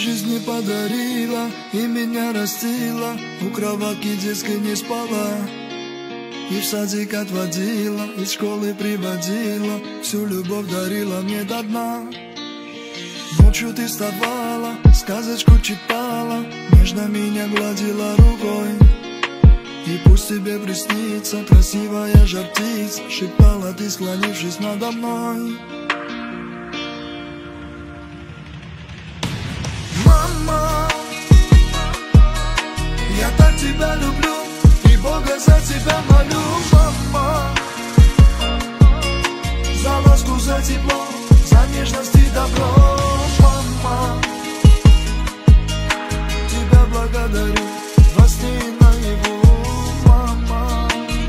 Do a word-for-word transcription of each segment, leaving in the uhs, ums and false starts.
жизнь не подарила и меня растила, у кроватки детской не спала. И в садик отводила, из школы приводила, всю любовь дарила мне до дна. Ночью ты вставала, сказочку читала, нежно меня гладила рукой. И пусть тебе приснится красивая жар птиц, шептала ты, склонившись надо мной. Мама, я так тебя люблю и Бога за тебя молю. Мама, за ласку, за тепло, за нежность и добро. Мама, тебя благодарю во сне и наяву. Мама,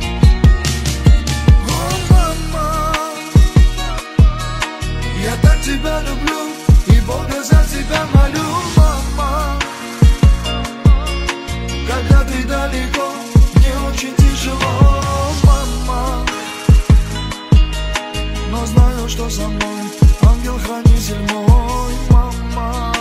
о, мама, я так тебя люблю и Бога за тебя молю. Мама, когда ты далеко, мне очень тяжело. Мама, но знаю, что со мной ангел-хранитель мой. Мама,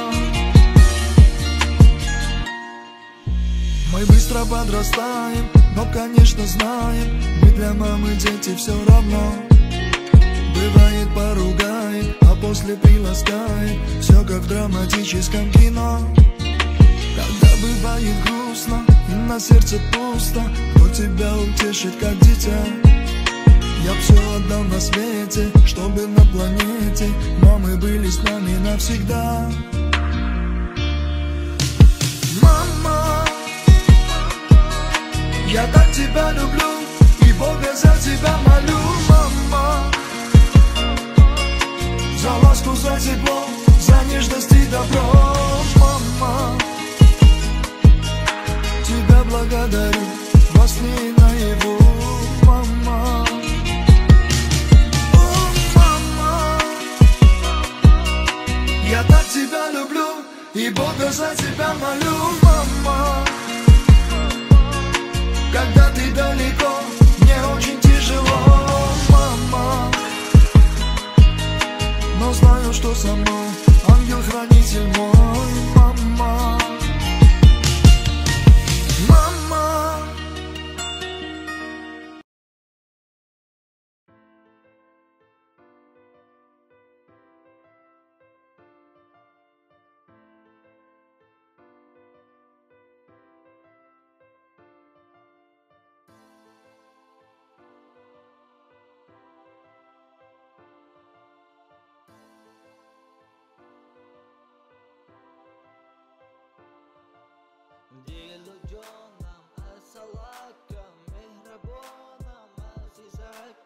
мы быстро подрастаем, но, конечно, знаем, мы для мамы дети все равно. Бывает поругает, а после приласкает, все как в драматическом кино. Когда бывает грустно и на сердце пусто, кто тебя утешит, как дитя? Я все отдал на свете, чтобы на планете мамы были с нами навсегда. Мама, я так тебя люблю и Бога за тебя молю. Мама, за ласку, за тепло, за нежность и добро. Мама, тебя благодарю во сне и наяву. Мама, о, мама, я так тебя люблю и Бога за тебя молю. Мама, когда ты далеко, мне очень тяжело. Мама, но знаю, что со мной ангел-хранитель мой. Мама, мама. ديلو جونم السلاكم مهربونم السيساك